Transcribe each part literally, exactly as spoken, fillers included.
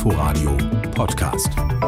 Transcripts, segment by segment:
Inforadio Podcast.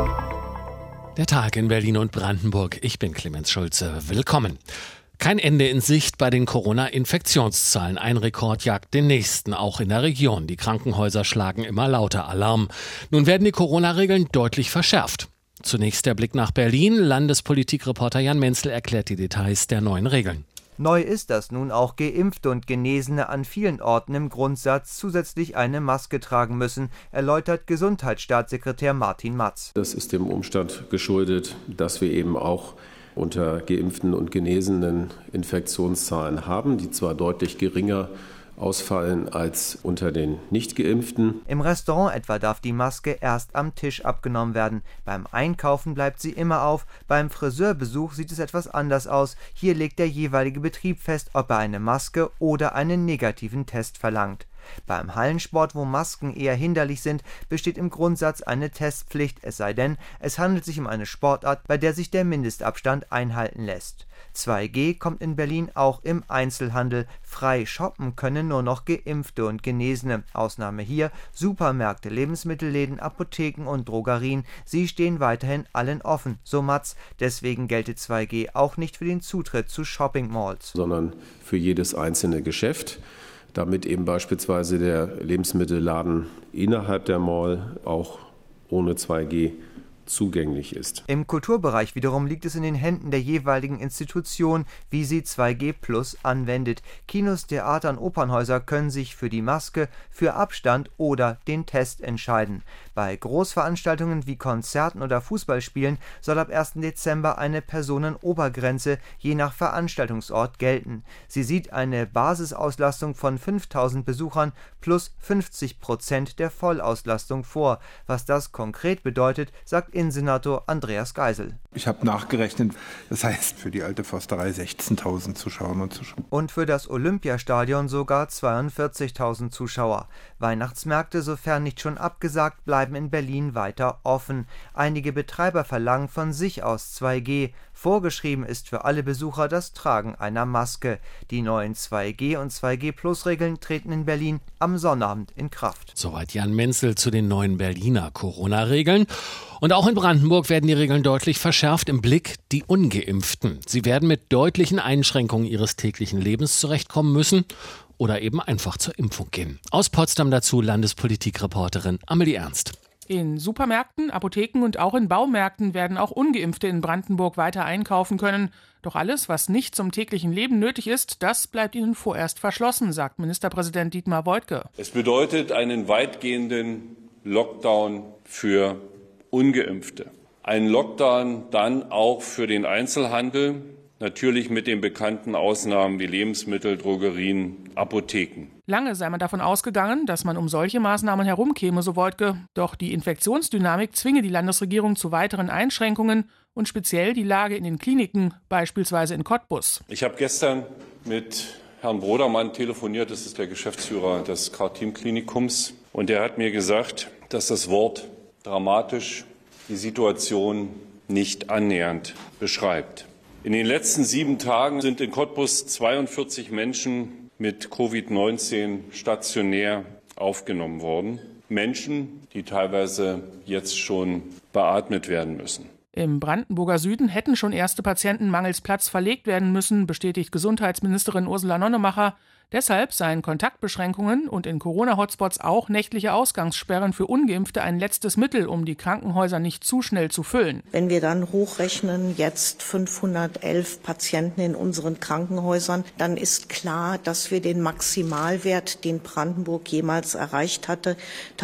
Der Tag in Berlin und Brandenburg. Ich bin Clemens Schulze. Willkommen. Kein Ende in Sicht bei den Corona-Infektionszahlen. Ein Rekord jagt den nächsten, auch in der Region. Die Krankenhäuser schlagen immer lauter Alarm. Nun werden die Corona-Regeln deutlich verschärft. Zunächst der Blick nach Berlin. Landespolitikreporter Jan Menzel erklärt die Details der neuen Regeln. Neu ist, dass nun auch Geimpfte und Genesene an vielen Orten im Grundsatz zusätzlich eine Maske tragen müssen, erläutert Gesundheitsstaatssekretär Martin Matz. Das ist dem Umstand geschuldet, dass wir eben auch unter Geimpften und Genesenen Infektionszahlen haben, die zwar deutlich geringer ausfallen als unter den Nicht-Geimpften. Im Restaurant etwa darf die Maske erst am Tisch abgenommen werden. Beim Einkaufen bleibt sie immer auf. Beim Friseurbesuch sieht es etwas anders aus. Hier legt der jeweilige Betrieb fest, ob er eine Maske oder einen negativen Test verlangt. Beim Hallensport, wo Masken eher hinderlich sind, besteht im Grundsatz eine Testpflicht, es sei denn, es handelt sich um eine Sportart, bei der sich der Mindestabstand einhalten lässt. zwei G kommt in Berlin auch im Einzelhandel. Frei shoppen können nur noch Geimpfte und Genesene. Ausnahme hier Supermärkte, Lebensmittelläden, Apotheken und Drogerien. Sie stehen weiterhin allen offen, so Matz. Deswegen gelte zwei G auch nicht für den Zutritt zu Shopping-Malls, sondern für jedes einzelne Geschäft, damit eben beispielsweise der Lebensmittelladen innerhalb der Mall auch ohne zwei G zugänglich ist. Im Kulturbereich wiederum liegt es in den Händen der jeweiligen Institution, wie sie zwei G plus anwendet. Kinos, Theater und Opernhäuser können sich für die Maske, für Abstand oder den Test entscheiden. Bei Großveranstaltungen wie Konzerten oder Fußballspielen soll ab ersten Dezember eine Personenobergrenze je nach Veranstaltungsort gelten. Sie sieht eine Basisauslastung von fünftausend Besuchern plus fünfzig Prozent der Vollauslastung vor. Was das konkret bedeutet, sagt Innensenator Andreas Geisel. Ich habe nachgerechnet, das heißt für die alte Forsterei sechzehntausend Zuschauerinnen und Zuschauer. Und für das Olympiastadion sogar zweiundvierzigtausend Zuschauer. Weihnachtsmärkte, sofern nicht schon abgesagt, bleiben in Berlin weiter offen. Einige Betreiber verlangen von sich aus zwei G. Vorgeschrieben ist für alle Besucher das Tragen einer Maske. Die neuen zwei G und zwei G Plus Regeln treten in Berlin am Sonnabend in Kraft. Soweit Jan Menzel zu den neuen Berliner Corona-Regeln. Und auch in Brandenburg werden die Regeln deutlich verschärft. Im Blick die Ungeimpften. Sie werden mit deutlichen Einschränkungen ihres täglichen Lebens zurechtkommen müssen oder eben einfach zur Impfung gehen. Aus Potsdam dazu Landespolitikreporterin Amelie Ernst. In Supermärkten, Apotheken und auch in Baumärkten werden auch Ungeimpfte in Brandenburg weiter einkaufen können. Doch alles, was nicht zum täglichen Leben nötig ist, das bleibt ihnen vorerst verschlossen, sagt Ministerpräsident Dietmar Woidke. Es bedeutet einen weitgehenden Lockdown für Ungeimpfte. Ein Lockdown dann auch für den Einzelhandel, natürlich mit den bekannten Ausnahmen wie Lebensmittel, Drogerien, Apotheken. Lange sei man davon ausgegangen, dass man um solche Maßnahmen herumkäme, so Woidke. Doch die Infektionsdynamik zwinge die Landesregierung zu weiteren Einschränkungen und speziell die Lage in den Kliniken, beispielsweise in Cottbus. Ich habe gestern mit Herrn Brodermann telefoniert, das ist der Geschäftsführer des Karl-Team-Klinikums, und er hat mir gesagt, dass das Wort dramatisch die Situation nicht annähernd beschreibt. In den letzten sieben Tagen sind in Cottbus zweiundvierzig Menschen mit Covid neunzehn stationär aufgenommen worden. Menschen, die teilweise jetzt schon beatmet werden müssen. Im Brandenburger Süden hätten schon erste Patienten mangels Platz verlegt werden müssen, bestätigt Gesundheitsministerin Ursula Nonnemacher. Deshalb seien Kontaktbeschränkungen und in Corona-Hotspots auch nächtliche Ausgangssperren für Ungeimpfte ein letztes Mittel, um die Krankenhäuser nicht zu schnell zu füllen. Wenn wir dann hochrechnen, jetzt fünfhundertelf Patienten in unseren Krankenhäusern, dann ist klar, dass wir den Maximalwert, den Brandenburg jemals erreicht hatte,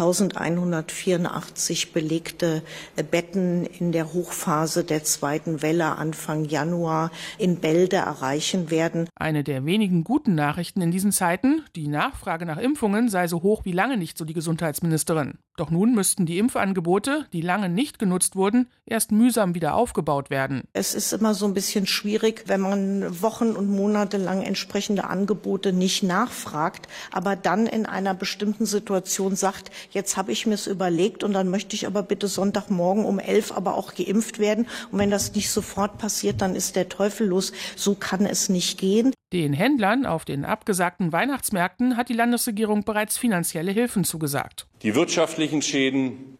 eintausendeinhundertvierundachtzig belegte Betten in der Hochphase der zweiten Welle Anfang Januar in Bälde erreichen werden. Eine der wenigen guten Nachrichten in diesen Zeiten, die Nachfrage nach Impfungen sei so hoch wie lange nicht, so die Gesundheitsministerin. Doch nun müssten die Impfangebote, die lange nicht genutzt wurden, erst mühsam wieder aufgebaut werden. Es ist immer so ein bisschen schwierig, wenn man Wochen und Monate lang entsprechende Angebote nicht nachfragt, aber dann in einer bestimmten Situation sagt, jetzt habe ich mir es überlegt und dann möchte ich aber bitte Sonntagmorgen um elf aber auch geimpft werden. Und wenn das nicht sofort passiert, dann ist der Teufel los. So kann es nicht gehen. Den Händlern auf den abgesagten Weihnachtsmärkten hat die Landesregierung bereits finanzielle Hilfen zugesagt. Die wirtschaftlichen Schäden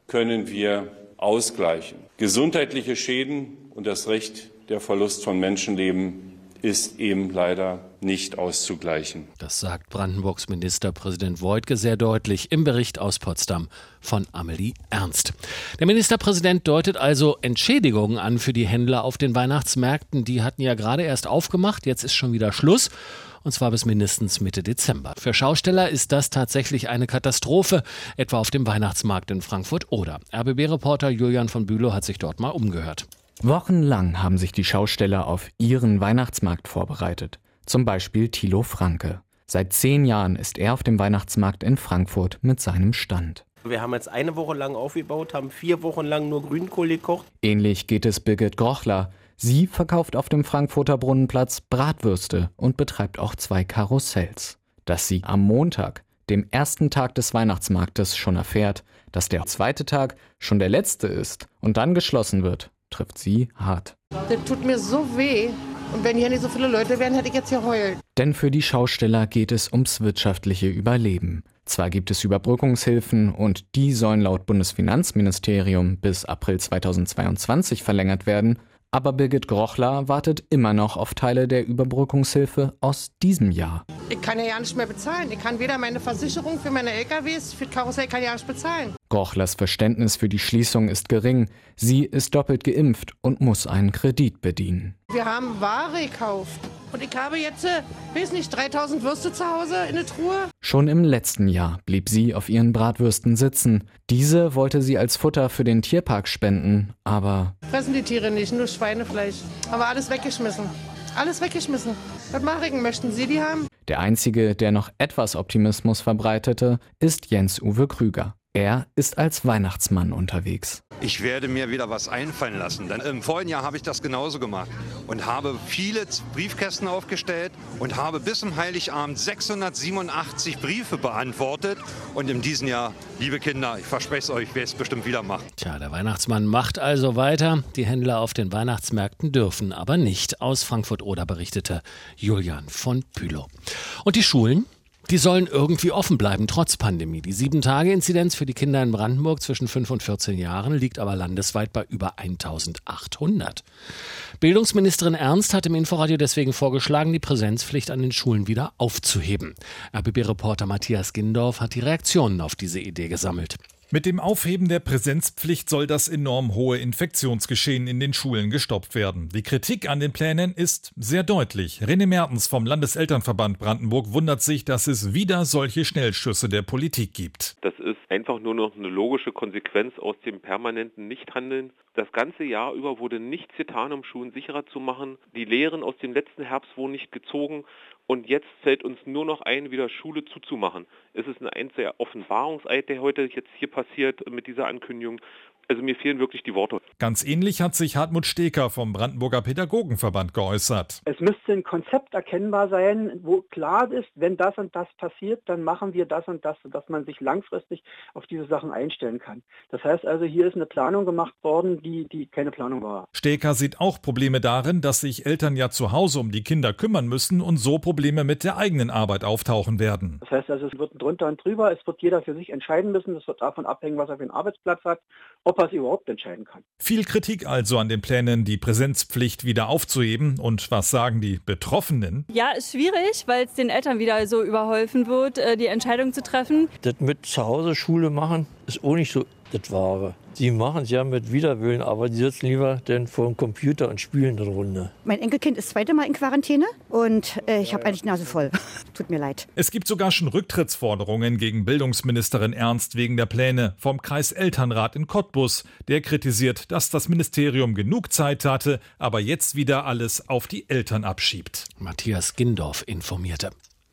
können wir ausgleichen. Gesundheitliche Schäden und das Recht der Verlust von Menschenleben ist eben leider nicht auszugleichen. Das sagt Brandenburgs Ministerpräsident Woidke sehr deutlich im Bericht aus Potsdam von Amelie Ernst. Der Ministerpräsident deutet also Entschädigungen an für die Händler auf den Weihnachtsmärkten. Die hatten ja gerade erst aufgemacht, jetzt ist schon wieder Schluss. Und zwar bis mindestens Mitte Dezember. Für Schausteller ist das tatsächlich eine Katastrophe, etwa auf dem Weihnachtsmarkt in Frankfurt-Oder. R B B-Reporter Julian von Bülow hat sich dort mal umgehört. Wochenlang haben sich die Schausteller auf ihren Weihnachtsmarkt vorbereitet. Zum Beispiel Thilo Franke. Seit zehn Jahren ist er auf dem Weihnachtsmarkt in Frankfurt mit seinem Stand. Wir haben jetzt eine Woche lang aufgebaut, haben vier Wochen lang nur Grünkohl gekocht. Ähnlich geht es Birgit Grochler. Sie verkauft auf dem Frankfurter Brunnenplatz Bratwürste und betreibt auch zwei Karussells. Dass sie am Montag, dem ersten Tag des Weihnachtsmarktes, schon erfährt, dass der zweite Tag schon der letzte ist und dann geschlossen wird, trifft sie hart. Das tut mir so weh. Und wenn hier nicht so viele Leute wären, hätte ich jetzt geheult. Denn für die Schausteller geht es ums wirtschaftliche Überleben. Zwar gibt es Überbrückungshilfen und die sollen laut Bundesfinanzministerium bis April zweitausendzweiundzwanzig verlängert werden, aber Birgit Grochler wartet immer noch auf Teile der Überbrückungshilfe aus diesem Jahr. Ich kann ja, ja nicht mehr bezahlen. Ich kann weder meine Versicherung für meine L K Ws, für das Karussell kann ich ja nicht bezahlen. Grochlers Verständnis für die Schließung ist gering. Sie ist doppelt geimpft und muss einen Kredit bedienen. Wir haben Ware gekauft und ich habe jetzt, äh, weiß nicht, dreitausend Würste zu Hause in der Truhe. Schon im letzten Jahr blieb sie auf ihren Bratwürsten sitzen. Diese wollte sie als Futter für den Tierpark spenden, aber... Fressen die Tiere nicht, nur Schweinefleisch. Aber alles weggeschmissen. Alles weggeschmissen. Was mache ich? Möchten Sie die haben? Der Einzige, der noch etwas Optimismus verbreitete, ist Jens-Uwe Krüger. Er ist als Weihnachtsmann unterwegs. Ich werde mir wieder was einfallen lassen, denn im vorigen Jahr habe ich das genauso gemacht und habe viele Briefkästen aufgestellt und habe bis zum Heiligabend sechshundertsiebenundachtzig Briefe beantwortet. Und in diesem Jahr, liebe Kinder, ich verspreche es euch, ich werde es bestimmt wieder machen. Tja, der Weihnachtsmann macht also weiter. Die Händler auf den Weihnachtsmärkten dürfen aber nicht. Aus Frankfurt-Oder berichtete Julian von Bülow. Und die Schulen? Die sollen irgendwie offen bleiben, trotz Pandemie. Die sieben Tage Inzidenz für die Kinder in Brandenburg zwischen fünf und vierzehn Jahren liegt aber landesweit bei über eintausendachthundert. Bildungsministerin Ernst hat im Inforadio deswegen vorgeschlagen, die Präsenzpflicht an den Schulen wieder aufzuheben. R B B-Reporter Matthias Gindorf hat die Reaktionen auf diese Idee gesammelt. Mit dem Aufheben der Präsenzpflicht soll das enorm hohe Infektionsgeschehen in den Schulen gestoppt werden. Die Kritik an den Plänen ist sehr deutlich. René Mertens vom Landeselternverband Brandenburg wundert sich, dass es wieder solche Schnellschüsse der Politik gibt. Das ist einfach nur noch eine logische Konsequenz aus dem permanenten Nichthandeln. Das ganze Jahr über wurde nichts getan, um Schulen sicherer zu machen. Die Lehren aus dem letzten Herbst wurden nicht gezogen. Und jetzt fällt uns nur noch ein, wieder Schule zuzumachen. Es ist ein einziger Offenbarungseid, der heute jetzt hier passiert mit dieser Ankündigung. Also mir fehlen wirklich die Worte. Ganz ähnlich hat sich Hartmut Steker vom Brandenburger Pädagogenverband geäußert. Es müsste ein Konzept erkennbar sein, wo klar ist, wenn das und das passiert, dann machen wir das und das, sodass man sich langfristig auf diese Sachen einstellen kann. Das heißt also, hier ist eine Planung gemacht worden, die, die keine Planung war. Steker sieht auch Probleme darin, dass sich Eltern ja zu Hause um die Kinder kümmern müssen und so Probleme mit der eigenen Arbeit auftauchen werden. Das heißt also, es wird drunter und drüber, es wird jeder für sich entscheiden müssen, es wird davon abhängen, was er für einen Arbeitsplatz hat, ob er es überhaupt entscheiden kann. Viel Kritik also an den Plänen, die Präsenzpflicht wieder aufzuheben. Und was sagen die Betroffenen? Ja, ist schwierig, weil es den Eltern wieder so überholfen wird, die Entscheidung zu treffen. Das mit zu Hause Schule machen ist auch nicht so das Wahre. Die machen es ja mit Widerwillen, aber die sitzen lieber denn vor dem Computer und spielen eine Runde. Mein Enkelkind ist das zweite Mal in Quarantäne und äh, ich habe eigentlich die Nase voll. Tut mir leid. Es gibt sogar schon Rücktrittsforderungen gegen Bildungsministerin Ernst wegen der Pläne vom Kreiselternrat in Cottbus. Der kritisiert, dass das Ministerium genug Zeit hatte, aber jetzt wieder alles auf die Eltern abschiebt. Matthias Gindorf informierte.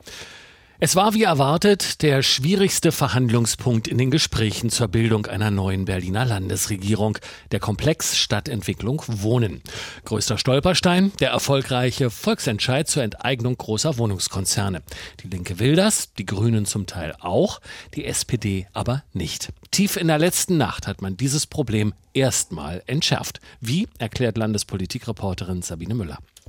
Es war wie erwartet der schwierigste Verhandlungspunkt in den Gesprächen zur Bildung einer neuen Berliner Landesregierung, der Komplex Stadtentwicklung Wohnen. Größter Stolperstein, der erfolgreiche Volksentscheid zur Enteignung großer Wohnungskonzerne. Die Linke will das, die Grünen zum Teil auch, die S P D aber nicht. Tief in der letzten Nacht hat man dieses Problem erstmal entschärft. Wie, erklärt Landespolitikreporterin Sabine Müller.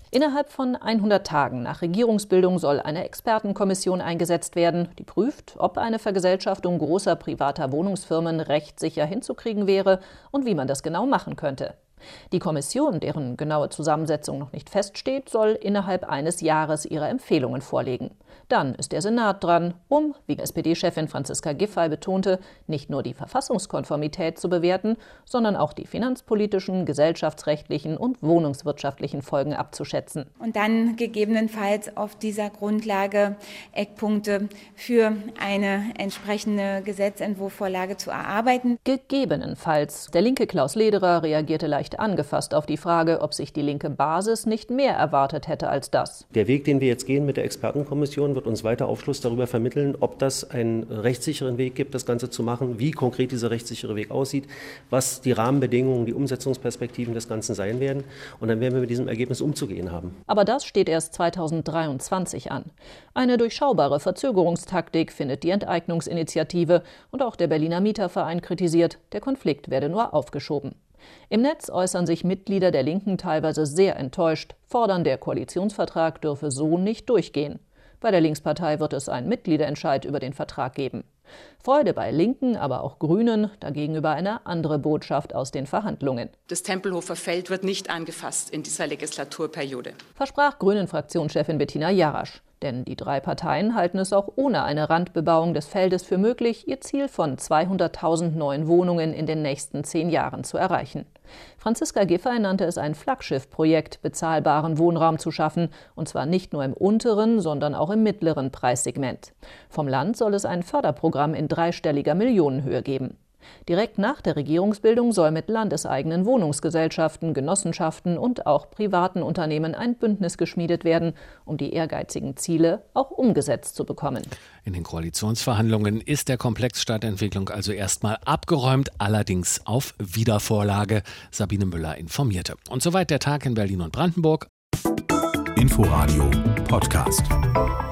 Innerhalb von hundert Tagen nach Regierungsbildung soll eine Expertenkommission eingesetzt werden, die prüft, ob eine Vergesellschaftung großer privater Wohnungsfirmen rechtssicher hinzukriegen wäre und wie man das genau machen könnte. Die Kommission, deren genaue Zusammensetzung noch nicht feststeht, soll innerhalb eines Jahres ihre Empfehlungen vorlegen. Dann ist der Senat dran, um, wie S P D-Chefin Franziska Giffey betonte, nicht nur die Verfassungskonformität zu bewerten, sondern auch die finanzpolitischen, gesellschaftsrechtlichen und wohnungswirtschaftlichen Folgen abzuschätzen. Und dann gegebenenfalls auf dieser Grundlage Eckpunkte für eine entsprechende Gesetzentwurfvorlage zu erarbeiten. Gegebenenfalls. Der linke Klaus Lederer reagierte leicht angefasst auf die Frage, ob sich die linke Basis nicht mehr erwartet hätte als das. Der Weg, den wir jetzt gehen mit der Expertenkommission, wird uns weiter Aufschluss darüber vermitteln, ob das einen rechtssicheren Weg gibt, das Ganze zu machen, wie konkret dieser rechtssichere Weg aussieht, was die Rahmenbedingungen, die Umsetzungsperspektiven des Ganzen sein werden. Und dann werden wir mit diesem Ergebnis umzugehen haben. Aber das steht erst zweitausenddreiundzwanzig an. Eine durchschaubare Verzögerungstaktik findet die Enteignungsinitiative und auch der Berliner Mieterverein kritisiert, der Konflikt werde nur aufgeschoben. Im Netz äußern sich Mitglieder der Linken teilweise sehr enttäuscht, fordern, der Koalitionsvertrag dürfe so nicht durchgehen. Bei der Linkspartei wird es einen Mitgliederentscheid über den Vertrag geben. Freude bei Linken, aber auch Grünen, dagegen über eine andere Botschaft aus den Verhandlungen. Das Tempelhofer Feld wird nicht angefasst in dieser Legislaturperiode, versprach Grünen-Fraktionschefin Bettina Jarasch. Denn die drei Parteien halten es auch ohne eine Randbebauung des Feldes für möglich, ihr Ziel von zweihunderttausend neuen Wohnungen in den nächsten zehn Jahren zu erreichen. Franziska Giffey nannte es ein Flaggschiffprojekt, bezahlbaren Wohnraum zu schaffen, und zwar nicht nur im unteren, sondern auch im mittleren Preissegment. Vom Land soll es ein Förderprogramm in dreistelliger Millionenhöhe geben. Direkt nach der Regierungsbildung soll mit landeseigenen Wohnungsgesellschaften, Genossenschaften und auch privaten Unternehmen ein Bündnis geschmiedet werden, um die ehrgeizigen Ziele auch umgesetzt zu bekommen. In den Koalitionsverhandlungen ist der Komplex Stadtentwicklung also erstmal abgeräumt, allerdings auf Wiedervorlage. Sabine Müller informierte. Und soweit der Tag in Berlin und Brandenburg. Inforadio Podcast.